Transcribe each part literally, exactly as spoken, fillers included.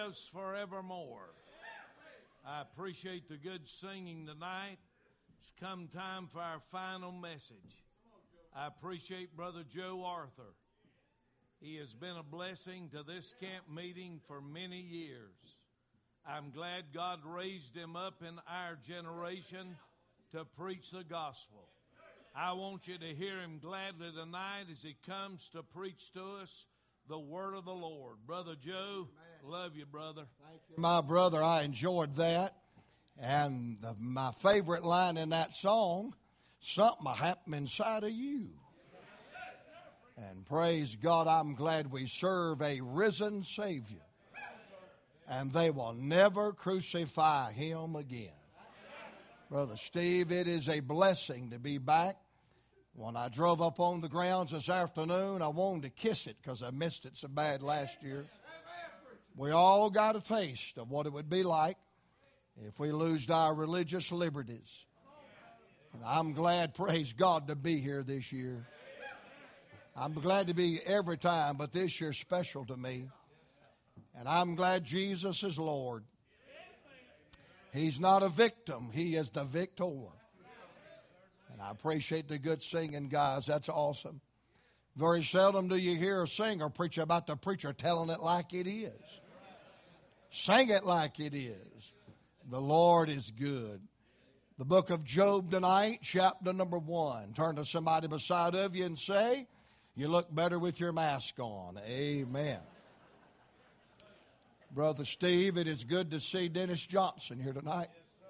lives forevermore. I appreciate the good singing tonight. It's come time for our final message. I appreciate Brother Joe Arthur. He has been a blessing to this camp meeting for many years. I'm glad God raised him up in our generation to preach the gospel. I want you to hear him gladly tonight as he comes to preach to us the word of the Lord. Brother Joe, love you, brother. Thank you, my brother. I enjoyed that. And the, my favorite line in that song, something happened inside of you. And praise God, I'm glad we serve a risen Savior. And they will never crucify him again. Brother Steve, it is a blessing to be back. When I drove up on the grounds this afternoon, I wanted to kiss it because I missed it so bad last year. We all got a taste of what it would be like if we lost our religious liberties. And I'm glad, praise God, to be here this year. I'm glad to be every time, but this year's special to me. And I'm glad Jesus is Lord. He's not a victim. He is the victor. And I appreciate the good singing, guys. That's awesome. Very seldom do you hear a singer preach about the preacher telling it like it is. Sing it like it is. The Lord is good. The book of Job tonight, chapter number one. Turn to somebody beside of you and say, you look better with your mask on. Amen. Brother Steve, it is good to see Dennis Johnson here tonight.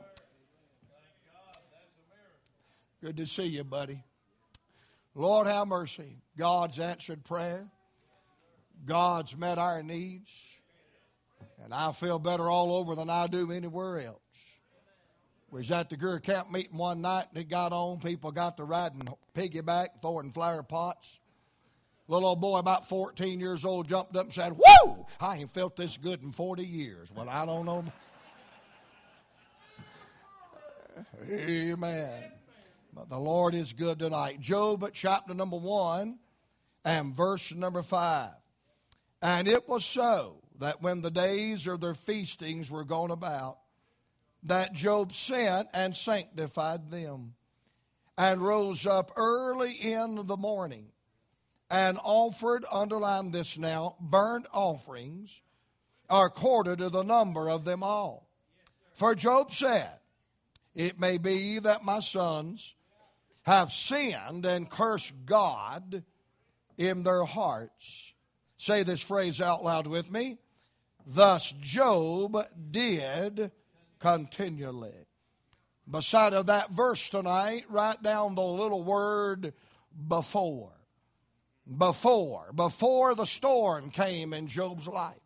Good to see you, buddy. Lord, have mercy. God's answered prayer. God's met our needs. And I feel better all over than I do anywhere else. We was at the Greer Camp meeting one night and it got on. People got to riding piggyback, throwing flower pots. Little old boy about fourteen years old jumped up and said, "Woo! I ain't felt this good in forty years. Well, I don't know. Amen. But the Lord is good tonight. Job chapter number one and verse number five. And it was so that when the days of their feastings were gone about, that Job sent and sanctified them, and rose up early in the morning, and offered, underline this now, burnt offerings according to the number of them all. For Job said, it may be that my sons have sinned and cursed God in their hearts. Say this phrase out loud with me. Thus Job did continually. Beside of that verse tonight, write down the little word before. Before. Before the storm came in Job's life.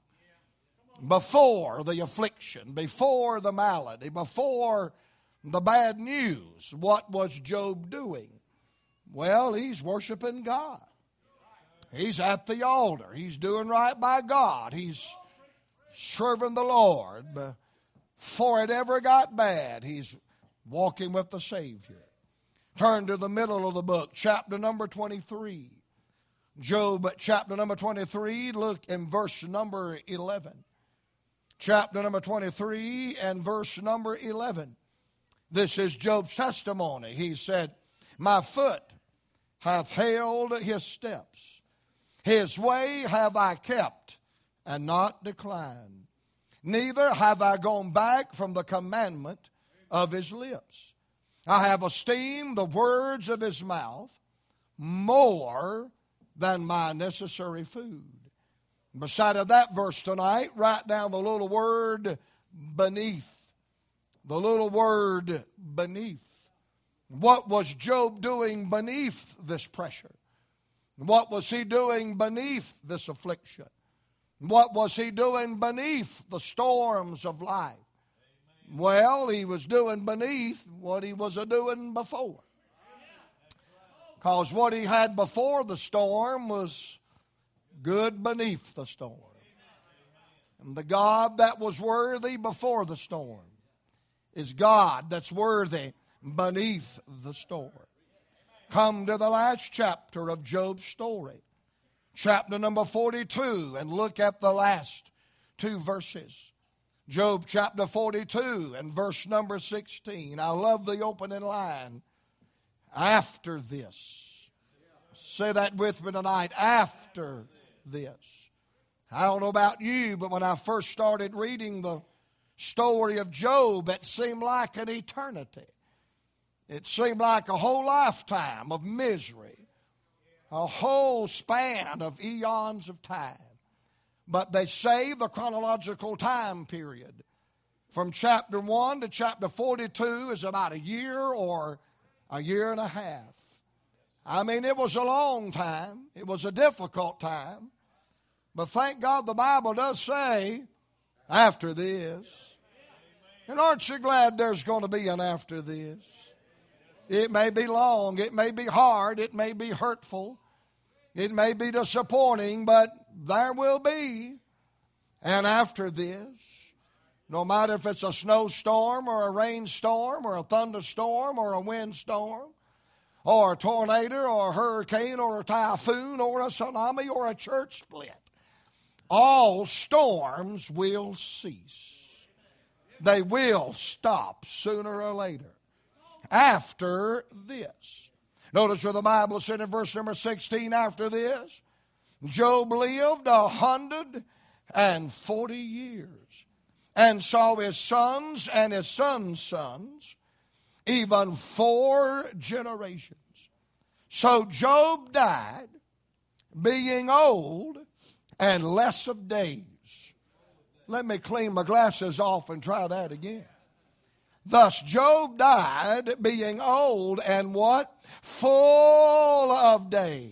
Before the affliction. Before the malady. Before the bad news. What was Job doing? Well, he's worshiping God. He's at the altar. He's doing right by God. He's serving the Lord. Before it ever got bad, he's walking with the Savior. Turn to the middle of the book, chapter number twenty-three. Job chapter number twenty-three, look in verse number eleven. Chapter number twenty-three and verse number eleven. This is Job's testimony. He said, my foot hath held his steps. His way have I kept and not declined. Neither have I gone back from the commandment of his lips. I have esteemed the words of his mouth more than my necessary food. Beside of that verse tonight, write down the little word beneath. The little word beneath. What was Job doing beneath this pressure? What was he doing beneath this affliction? What was he doing beneath the storms of life? Well, he was doing beneath what he was doing before. Because what he had before the storm was good beneath the storm. And the God that was worthy before the storm is God that's worthy beneath the storm. Come to the last chapter of Job's story. Chapter number forty-two, and look at the last two verses. Job chapter forty-two and verse number sixteen. I love the opening line. After this. Say that with me tonight. After this. I don't know about you, but when I first started reading the story of Job, it seemed like an eternity. It seemed like a whole lifetime of misery. A whole span of eons of time. But they say the chronological time period from chapter one to chapter forty-two is about a year or a year and a half. I mean, it was a long time. It was a difficult time. But thank God the Bible does say, after this. And aren't you glad there's going to be an after this? It may be long. It may be hard. It may be hurtful. It may be disappointing, but there will be an after this. No matter if it's a snowstorm or a rainstorm or a thunderstorm or a windstorm or a tornado or a hurricane or a typhoon or a tsunami or a church split, all storms will cease. They will stop sooner or later. After this. Notice where the Bible said in verse number sixteen, after this, Job lived a hundred and forty years and saw his sons and his sons' sons, even four generations. So Job died, being old and less of days. Let me clean my glasses off and try that again. Thus Job died, being old and what? Full of days.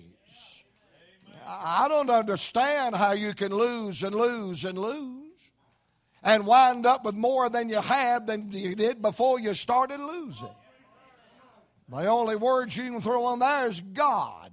I don't understand how you can lose and lose and lose and wind up with more than you had than you did before you started losing. The only words you can throw on there is God.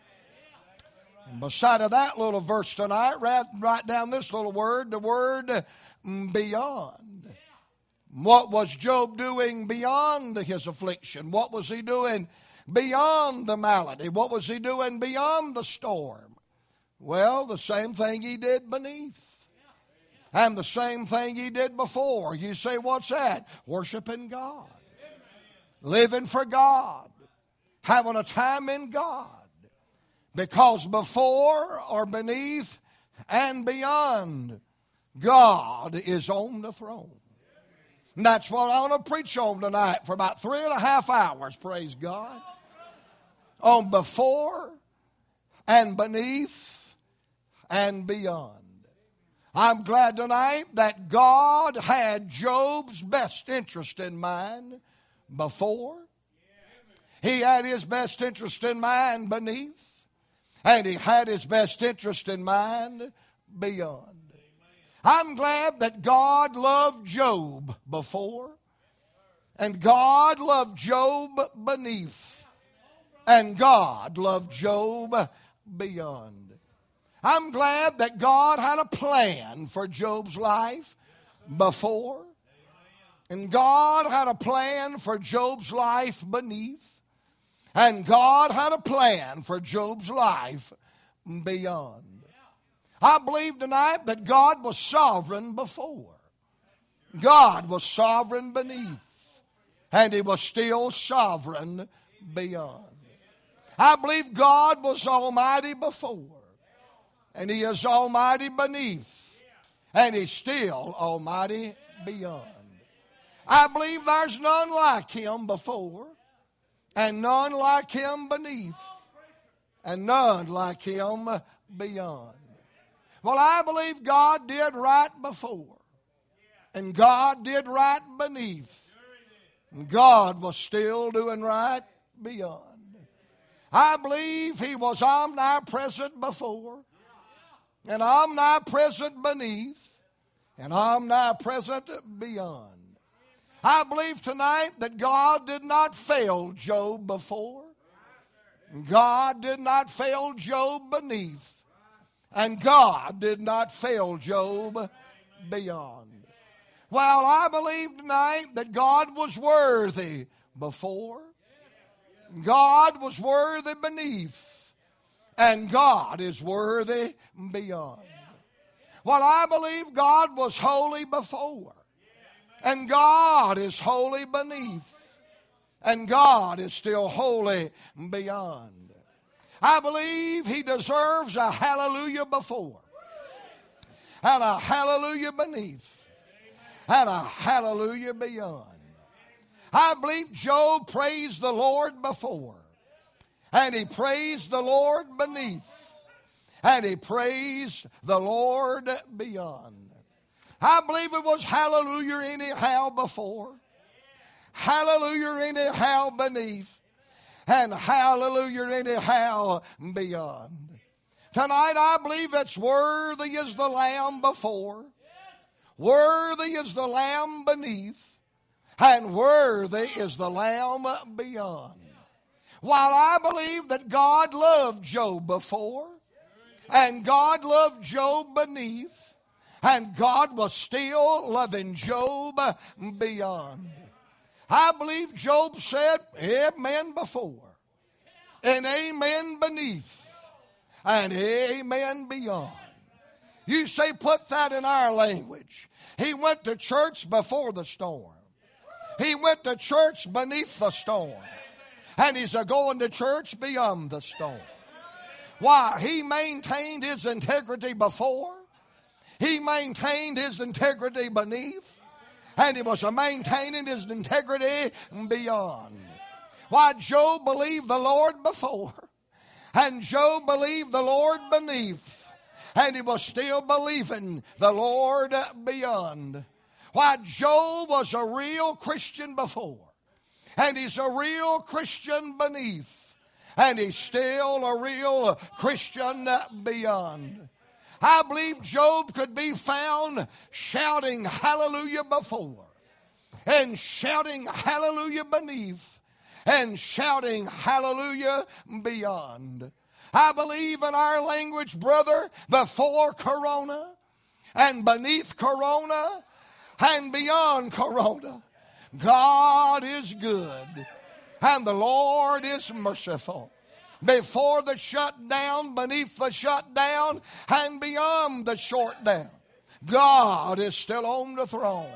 And beside of that little verse tonight, write, write down this little word, the word beyond. What was Job doing beyond his affliction? What was he doing beyond the malady? What was he doing beyond the storm? Well, the same thing he did beneath. And the same thing he did before. You say, what's that? Worshiping God. Living for God. Having a time in God. Because before or beneath and beyond, God is on the throne. And that's what I want to preach on tonight for about three and a half hours, praise God. On before and beneath and beyond. I'm glad tonight that God had Job's best interest in mind before. He had his best interest in mind beneath. And he had his best interest in mind beyond. I'm glad that God loved Job before, and God loved Job beneath, and God loved Job beyond. I'm glad that God had a plan for Job's life before, and God had a plan for Job's life beneath, and God had a plan for Job's life beyond. I believe tonight that God was sovereign before. God was sovereign beneath. And he was still sovereign beyond. I believe God was almighty before. And he is almighty beneath. And he's still almighty beyond. I believe there's none like him before. And none like him beneath. And none like him beyond. Well, I believe God did right before. And God did right beneath. And God was still doing right beyond. I believe he was omnipresent before. And omnipresent beneath. And omnipresent beyond. I believe tonight that God did not fail Job before. And God did not fail Job beneath. And God did not fail Job beyond. Well, I believe tonight that God was worthy before. God was worthy beneath. And God is worthy beyond. Well, I believe God was holy before, and God is holy beneath, and God is still holy beyond. I believe He deserves a hallelujah before, and a hallelujah beneath, and a hallelujah beyond. I believe Job praised the Lord before, and he praised the Lord beneath, and he praised the Lord beyond. I believe it was hallelujah anyhow before, hallelujah anyhow beneath, and hallelujah anyhow beyond. Tonight I believe it's worthy is the Lamb before, worthy is the Lamb beneath, and worthy is the Lamb beyond. While I believe that God loved Job before, and God loved Job beneath, and God was still loving Job beyond. I believe Job said amen before, and amen beneath, and amen beyond. You say, put that in our language. He went to church before the storm. He went to church beneath the storm. And he's a going to church beyond the storm. Why? He maintained his integrity before. He maintained his integrity beneath. And he was maintaining his integrity beyond. Why? Job believed the Lord before. And Job believed the Lord beneath. And he was still believing the Lord beyond. Why? Job was a real Christian before. And he's a real Christian beneath. And he's still a real Christian beyond. I believe Job could be found shouting hallelujah before, and shouting hallelujah beneath, and shouting hallelujah beyond. I believe in our language, brother, before Corona, and beneath Corona, and beyond Corona, God is good, and the Lord is merciful. Before the shutdown, beneath the shutdown, and beyond the shutdown, God is still on the throne.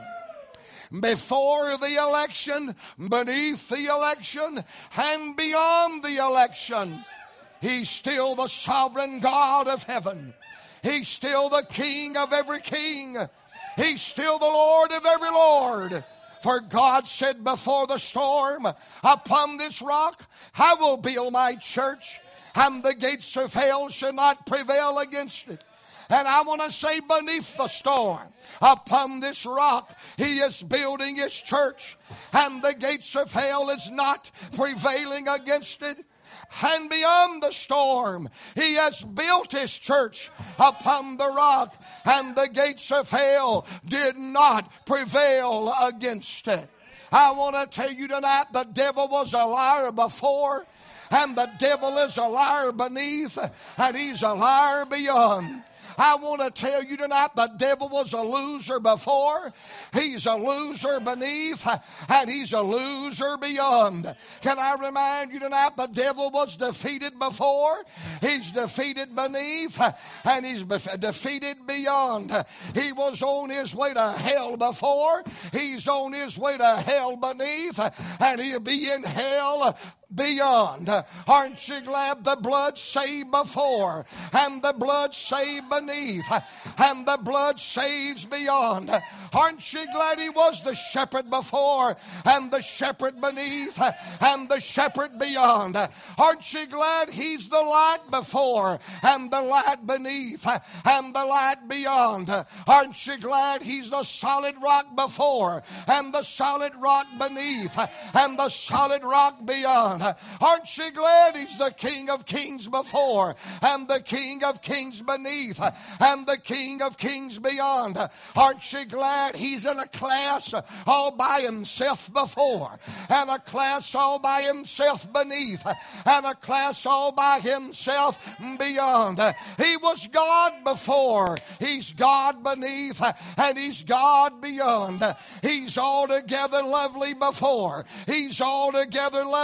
Before the election, beneath the election, and beyond the election, He's still the sovereign God of heaven. He's still the King of every king. He's still the Lord of every Lord. For God said before the storm, upon this rock I will build my church, and the gates of hell shall not prevail against it. And I want to say, beneath the storm, upon this rock He is building His church, and the gates of hell is not prevailing against it. And beyond the storm, He has built His church upon the rock, and the gates of hell did not prevail against it. I want to tell you tonight, the devil was a liar before, and the devil is a liar beneath, and he's a liar beyond. I want to tell you tonight, the devil was a loser before, he's a loser beneath, and he's a loser beyond. Can I remind you tonight, the devil was defeated before, he's defeated beneath, and he's defeated beyond. He was on his way to hell before, he's on his way to hell beneath, and he'll be in hell beyond. Aren't you glad the blood saved before, and the blood saved beneath, and the blood saves beyond? Aren't you glad He was the shepherd before, and the shepherd beneath, and the shepherd beyond? Aren't you glad He's the light before, and the light beneath, and the light beyond? Aren't you glad He's the solid rock before, and the solid rock beneath, and the solid rock beyond? Aren't you glad He's the King of Kings before, and the King of Kings beneath, and the King of Kings beyond? Aren't you glad He's in a class all by Himself before, and a class all by Himself beneath, and a class all by Himself beyond? He was God before, He's God beneath, and He's God beyond. He's altogether lovely before, He's altogether lovely beneath,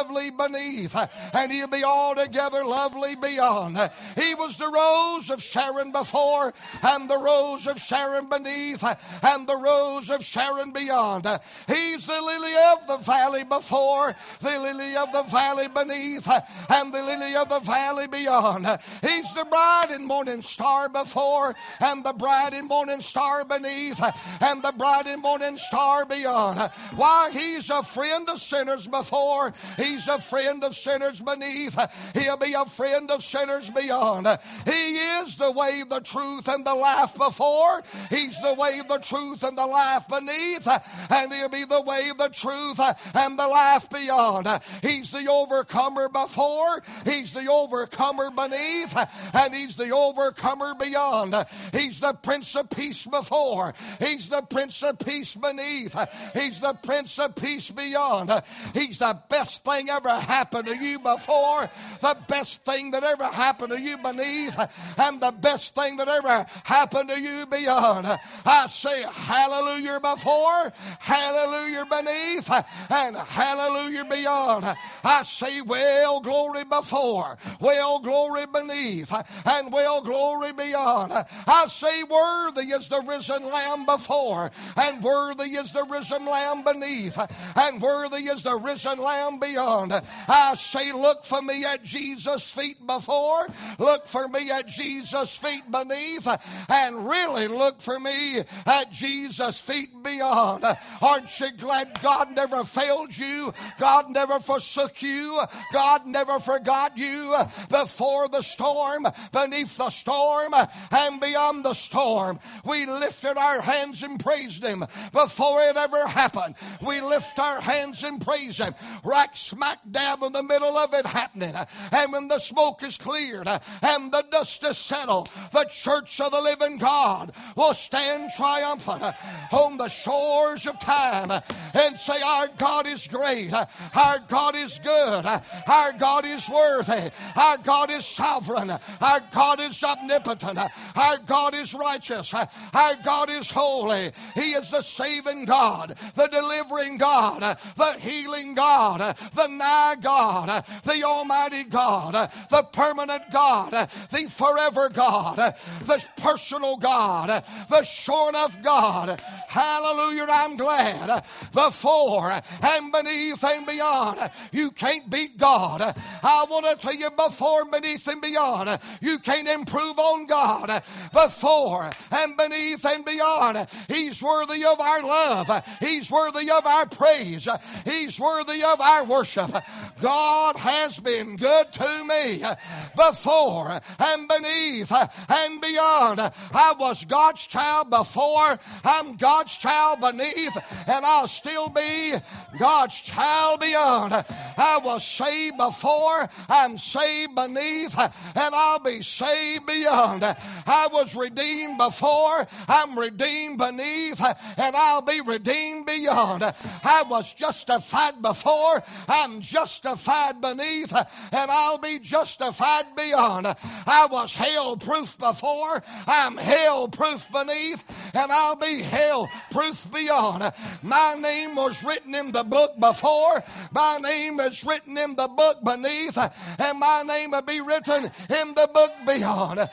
beneath, and he'll be altogether lovely beyond. He was the rose of Sharon before, and the rose of Sharon beneath, and the rose of Sharon beyond. He's the lily of the valley before, the lily of the valley beneath, and the lily of the valley beyond. He's the bright and morning star before, and the bright and morning star beneath, and the bright and morning star beyond. Why, he's a friend of sinners before, he's a friend of sinners beneath, he'll be a friend of sinners beyond. He is the way, the truth, and the life before, he's the way, the truth, and the life beneath, and he'll be the way, the truth, and the life beyond. He's the overcomer before, he's the overcomer beneath, and he's the overcomer beyond. He's the Prince of Peace before, he's the Prince of Peace beneath, he's the Prince of Peace beyond. He's the best thing ever happened to you before, the best thing that ever happened to you beneath, and the best thing that ever happened to you beyond. I say hallelujah before, hallelujah beneath, and hallelujah beyond. I say well glory before, well glory beneath, and well glory beyond. I say worthy is the risen Lamb before, and worthy is the risen Lamb beneath, and worthy is the risen Lamb beyond. I say look for me at Jesus' feet before, look for me at Jesus' feet beneath, and really look for me at Jesus' feet beyond. Aren't you glad God never failed you? God never forsook you. God never forgot you. Before the storm, beneath the storm, and beyond the storm, we lifted our hands and praised him. Before it ever happened, we lift our hands and praise him. Right smack dab in the middle of it happening, and when the smoke is cleared and the dust is settled, the church of the living God will stand triumphant on the shores of time and say, our God is great, our God is good, our God is worthy, our God is sovereign, our God is omnipotent, our God is righteous, our God is holy. He is the saving God, the delivering God, the healing God, the nigh God, the almighty God, the permanent God, the forever God, the personal God, the sure enough God. Hallelujah, I'm glad. Before and beneath and beyond, you can't beat God. I want to tell you, before, beneath, and beyond, you can't improve on God. Before and beneath and beyond, he's worthy of our love, he's worthy of our praise, he's worthy of our worship. God has been good to me. Before and beneath and beyond, I was God's child before, I'm God's child beneath, and I'll still be God's child beyond. I was saved before, I'm saved beneath, and I'll be saved beyond. I was redeemed before, I'm redeemed beneath, and I'll be redeemed beyond. I was justified before, I'm justified beneath, and I'll be justified beyond. I was hell-proof before, I'm hell-proof beneath, and I'll be hell-proof beyond. My name was written in the book before, my name is written in the book beneath, and my name will be written in the book beyond.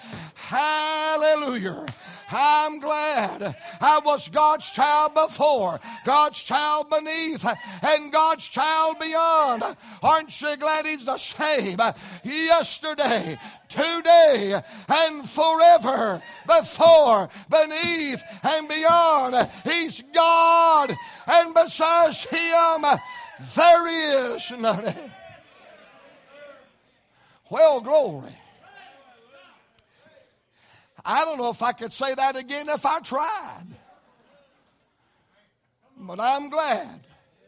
Hallelujah. I'm glad I was God's child before, God's child beneath, and God's child beyond. Aren't you glad he's the same yesterday, today, and forever? Before, beneath, and beyond, he's God, and besides him there is none. Well, glory. I don't know if I could say that again if I tried. But I'm glad.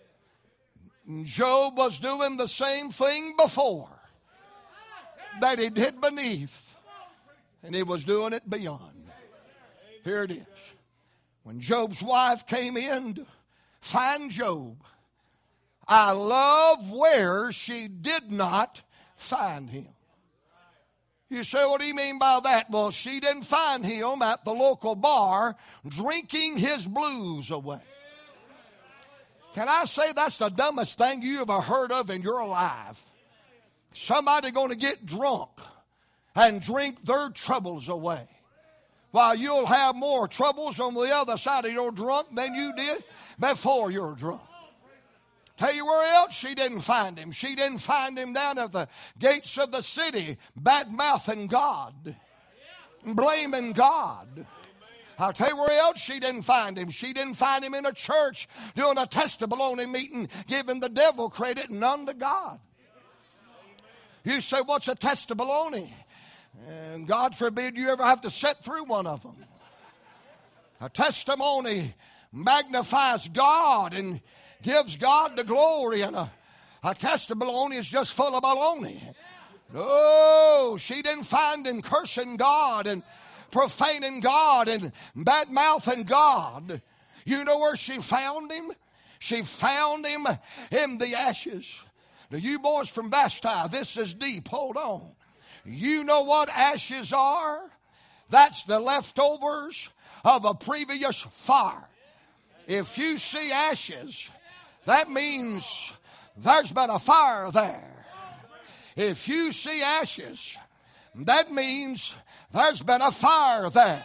Job was doing the same thing before that he did beneath, and he was doing it beyond. Here it is. When Job's wife came in to find Job, I love where she did not find him. You say, what do you mean by that? Well, she didn't find him at the local bar drinking his blues away. Can I say that's the dumbest thing you ever heard of in your life? Somebody going to get drunk and drink their troubles away, while you'll have more troubles on the other side of your drunk than you did before you're drunk. Tell you where else she didn't find him. She didn't find him down at the gates of the city, bad-mouthing God, blaming God. I'll tell you where else she didn't find him. She didn't find him in a church doing a testimony meeting, giving the devil credit, none to God. You say, what's a testimony? And God forbid you ever have to sit through one of them. A testimony magnifies God and gives God the glory, and a, a testimony is just full of baloney. No, she didn't find him cursing God and profaning God and bad-mouthing God. You know where she found him? She found him in the ashes. Now, you boys from Basti, this is deep. Hold on. You know what ashes are? That's the leftovers of a previous fire. If you see ashes, that means there's been a fire there. If you see ashes, that means there's been a fire there.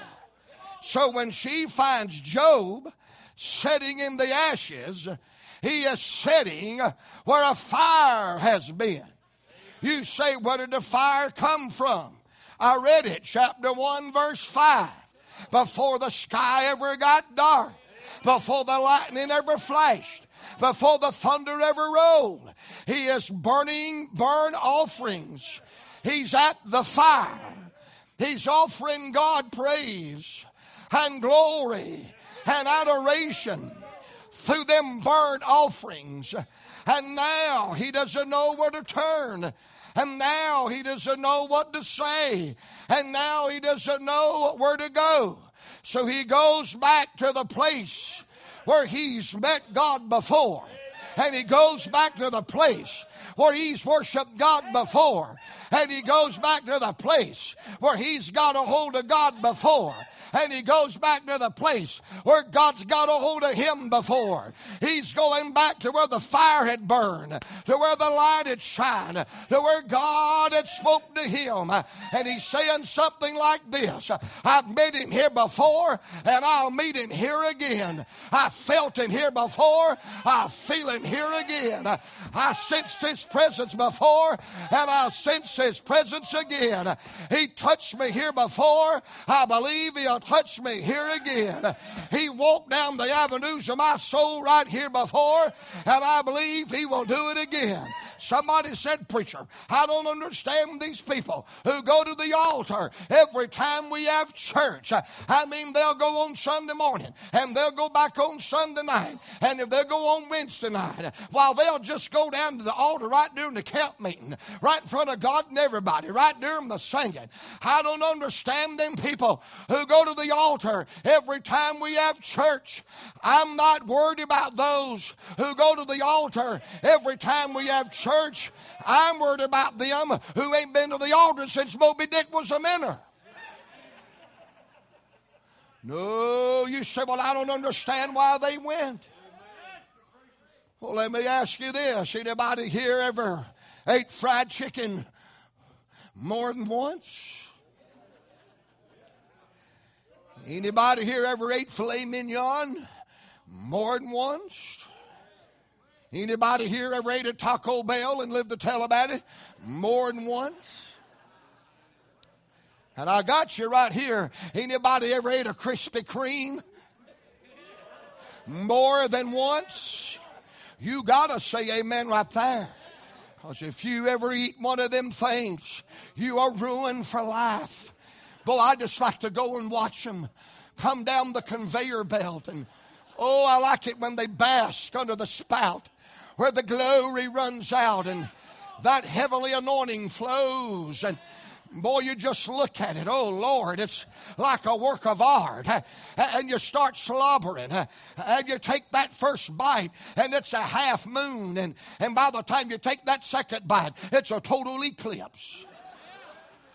So when she finds Job sitting in the ashes, he is sitting where a fire has been. You say, where did the fire come from? I read it, chapter one, verse five. Before the sky ever got dark, before the lightning ever flashed, before the thunder ever rolled, he is burning burnt offerings. He's at the fire. He's offering God praise and glory and adoration through them burnt offerings. And now he doesn't know where to turn. And now he doesn't know what to say. And now he doesn't know where to go. So he goes back to the place where he's met God before. And he goes back to the place where he's worshiped God before. And he goes back to the place where he's got a hold of God before. And he goes back to the place where God's got a hold of him before. He's going back to where the fire had burned, to where the light had shined, to where God had spoken to him. And he's saying something like this: I've met him here before, and I'll meet him here again. I felt him here before, I feel him here again. I sensed his presence before, and I'll sense his presence again. He touched me here before, I believe he'll touch me here again. He walked down the avenues of my soul right here before, and I believe he will do it again. Somebody said, preacher, I don't understand these people who go to the altar every time we have church. I mean, they'll go on Sunday morning, and they'll go back on Sunday night, and if they'll go on Wednesday night, while they'll just go down to the altar right during the camp meeting, right in front of God and everybody, right during the singing. I don't understand them people who go to the altar every time we have church. I'm not worried about those who go to the altar every time we have church. I'm worried about them who ain't been to the altar since Moby Dick was a minnow. No, you say, well, I don't understand why they went. Well, let me ask you this. Anybody here ever ate fried chicken more than once? Anybody here ever ate filet mignon more than once? Anybody here ever ate at Taco Bell and lived to tell about it more than once? And I got you right here. Anybody ever ate a Krispy Kreme more than once? You got to say amen right there. Because if you ever eat one of them things, you are ruined for life. Boy, I just like to go and watch them come down the conveyor belt. And oh, I like it when they bask under the spout where the glory runs out and that heavenly anointing flows. And boy, you just look at it. Oh, Lord, it's like a work of art. And you start slobbering. And you take that first bite, and it's a half moon. And, and by the time you take that second bite, it's a total eclipse.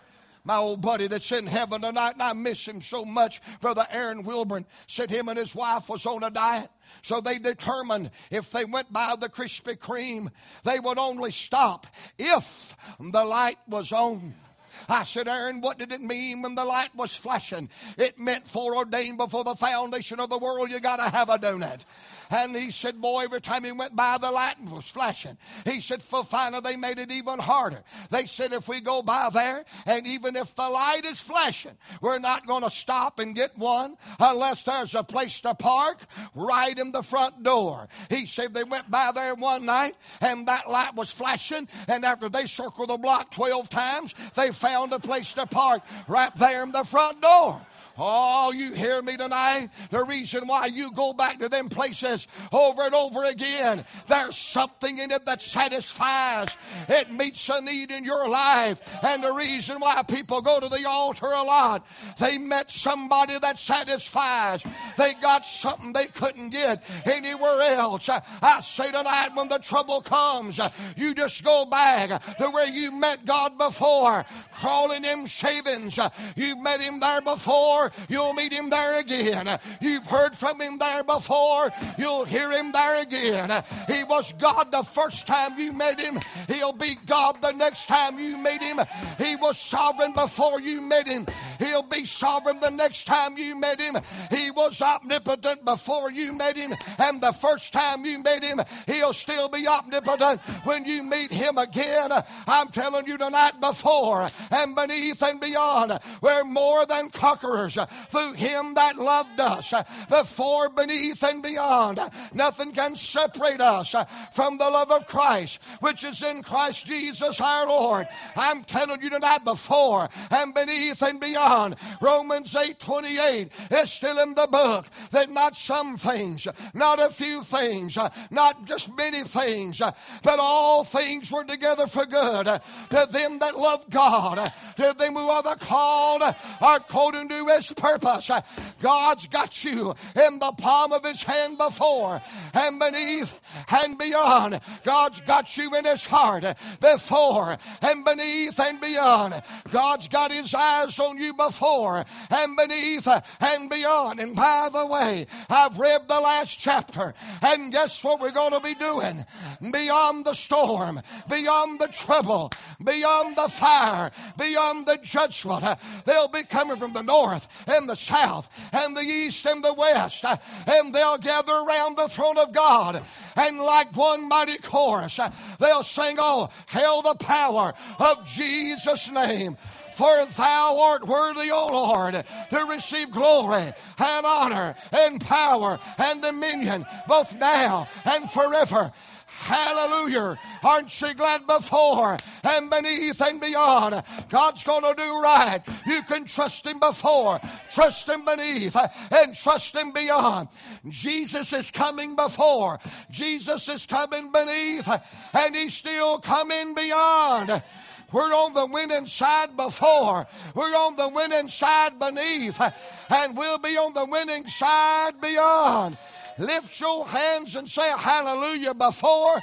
My old buddy that's in heaven tonight, and I miss him so much, Brother Aaron Wilburn, said him and his wife was on a diet. So they determined if they went by the Krispy Kreme, they would only stop if the light was on. I said, Aaron, what did it mean when the light was flashing? It meant foreordained before the foundation of the world, you got to have a donut. And he said, boy, every time he went by, the light was flashing. He said, for finally, they made it even harder. They said, if we go by there, and even if the light is flashing, we're not going to stop and get one unless there's a place to park right in the front door. He said they went by there one night, and that light was flashing, and after they circled the block twelve times, they found a place to park right there in the front door. Oh, you hear me tonight? The reason why you go back to them places over and over again, there's something in it that satisfies. It meets a need in your life. And the reason why people go to the altar a lot, they met somebody that satisfies. They got something they couldn't get anywhere else. I say tonight, when the trouble comes, you just go back to where you met God before. Crawling them shavings, you've met him there before. You'll meet him there again. You've heard from him there before. You'll hear him there again. He was God the first time you met him. He'll be God the next time you meet him. He was sovereign before you met him. He'll be sovereign the next time you met him. He was omnipotent before you met him. And the first time you met him, he'll still be omnipotent when you meet him again. I'm telling you tonight, before and beneath and beyond, we're more than conquerors through him that loved us. Before, beneath, and beyond, nothing can separate us from the love of Christ, which is in Christ Jesus our Lord. I'm telling you tonight, before and beneath and beyond, Romans eight twenty-eight is still in the book, that not some things, not a few things, not just many things, but all things were together for good to them that love God, to them who are the called according to his purpose. God's got you in the palm of his hand before and beneath and beyond. God's got you in his heart before and beneath and beyond. God's got his eyes on you before and beneath and beyond. And by the way, I've read the last chapter, and guess what we're going to be doing? Beyond the storm, beyond the trouble, beyond the fire, beyond the judgment, they'll be coming from the north and the south and the east and the west, and they'll gather around the throne of God, and like one mighty chorus they'll sing, oh, hail the power of Jesus' name. For thou art worthy, O Lord, to receive glory and honor and power and dominion, both now and forever. Hallelujah. Aren't you glad before and beneath and beyond? God's going to do right. You can trust him before, trust him beneath, and trust him beyond. Jesus is coming before. Jesus is coming beneath, and he's still coming beyond. We're on the winning side before. We're on the winning side beneath, and we'll be on the winning side beyond. Lift your hands and say hallelujah before,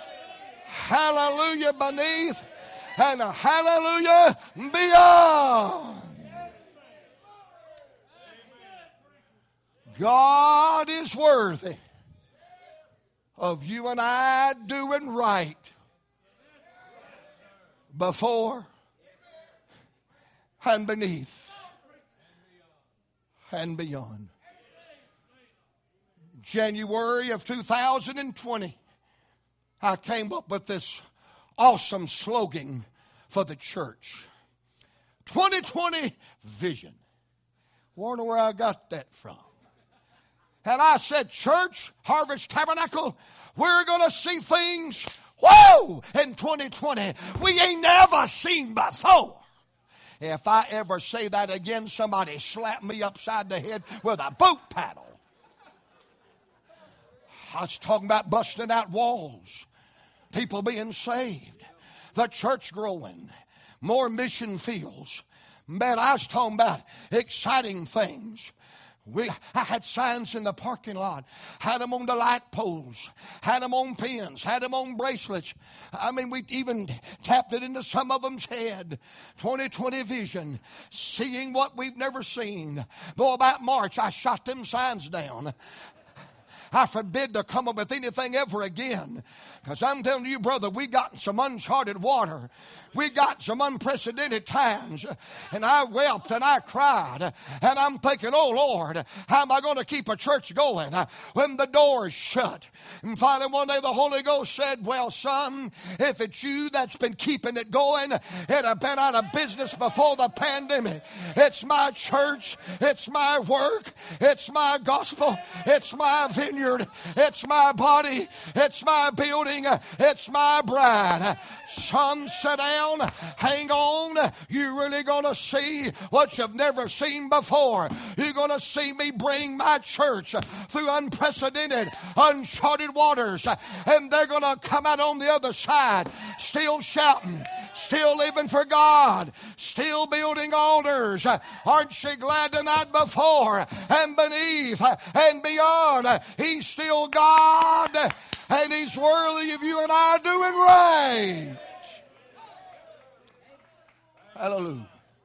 hallelujah beneath, and a hallelujah beyond. God is worthy of you and I doing right before and beneath and beyond. January of two thousand twenty, I came up with this awesome slogan for the church. twenty twenty vision. Wonder where I got that from. And I said, church, Harvest Tabernacle, we're going to see things, whoa, in twenty twenty we ain't never seen before. If I ever say that again, somebody slap me upside the head with a boat paddle. I was talking about busting out walls, people being saved, the church growing, more mission fields. Man, I was talking about exciting things. We, I had signs in the parking lot, had them on the light poles, had them on pins, had them on bracelets. I mean, we even tapped it into some of them's head. twenty twenty vision, seeing what we've never seen. Though about March, I shot them signs down. I forbid to come up with anything ever again. Because I'm telling you, brother, we got some uncharted water. We got some unprecedented times. And I wept and I cried. And I'm thinking, oh Lord, how am I going to keep a church going when the door is shut? And finally one day the Holy Ghost said, well, son, if it's you that's been keeping it going, it'd have been out of business before the pandemic. It's my church. It's my work. It's my gospel. It's my vineyard. It's my body. It's my building. It's my bride. Son, sit down. Hang on. You're really going to see what you've never seen before. You're going to see me bring my church through unprecedented, uncharted waters. And they're going to come out on the other side still shouting, still living for God, still building altars. Aren't you glad tonight before and beneath and beyond? He's still God. And He's worthy of you and I doing right. Hallelujah.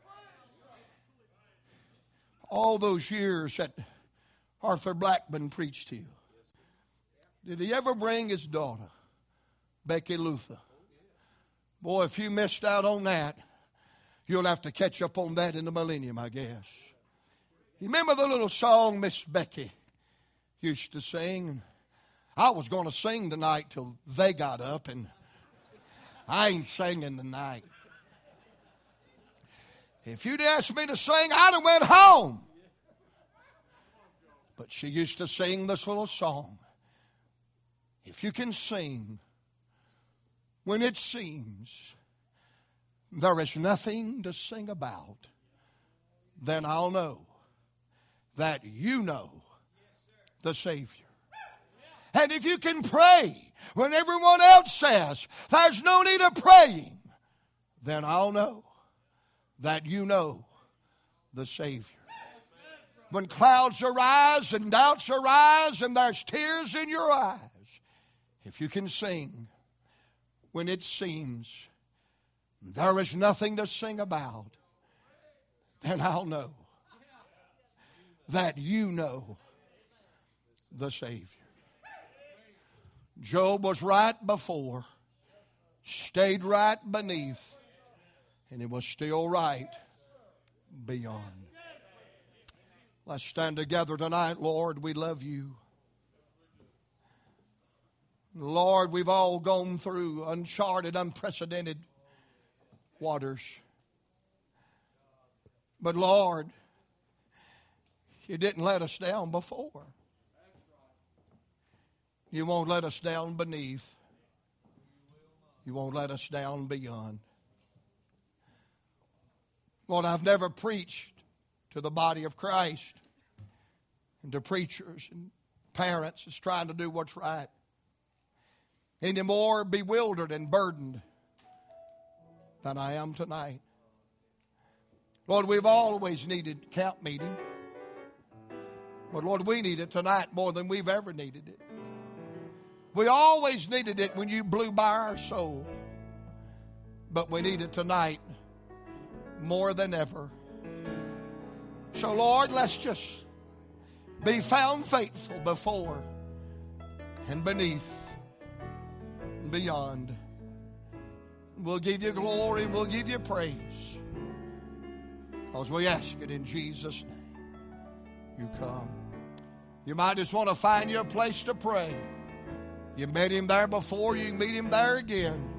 All those years that Arthur Blackman preached here, did he ever bring his daughter, Becky Luther? Boy, if you missed out on that, you'll have to catch up on that in the millennium, I guess. You remember the little song Miss Becky used to sing? I was going to sing tonight till they got up, and I ain't singing tonight. If you'd asked me to sing, I'd have went home. But she used to sing this little song. If you can sing when it seems there is nothing to sing about, then I'll know that you know the Savior. And if you can pray when everyone else says there's no need of praying, then I'll know that you know the Savior. When clouds arise and doubts arise and there's tears in your eyes, if you can sing when it seems there is nothing to sing about, then I'll know that you know the Savior. Job was right before, stayed right beneath, and it was still right beyond. Let's stand together tonight. Lord, we love you. Lord, we've all gone through uncharted, unprecedented waters. But Lord, you didn't let us down before. You won't let us down beneath. You won't let us down beyond. Lord, I've never preached to the body of Christ and to preachers and parents that's trying to do what's right any more bewildered and burdened than I am tonight. Lord, we've always needed camp meeting. But Lord, we need it tonight more than we've ever needed it. We always needed it when you blew by our soul. But we need it tonight more than ever. So Lord, let's just be found faithful before and beneath and beyond. We'll give you glory. We'll give you praise. Because we ask it in Jesus' name. You come. You might just want to find your place to pray. You met him there before, you can meet him there again.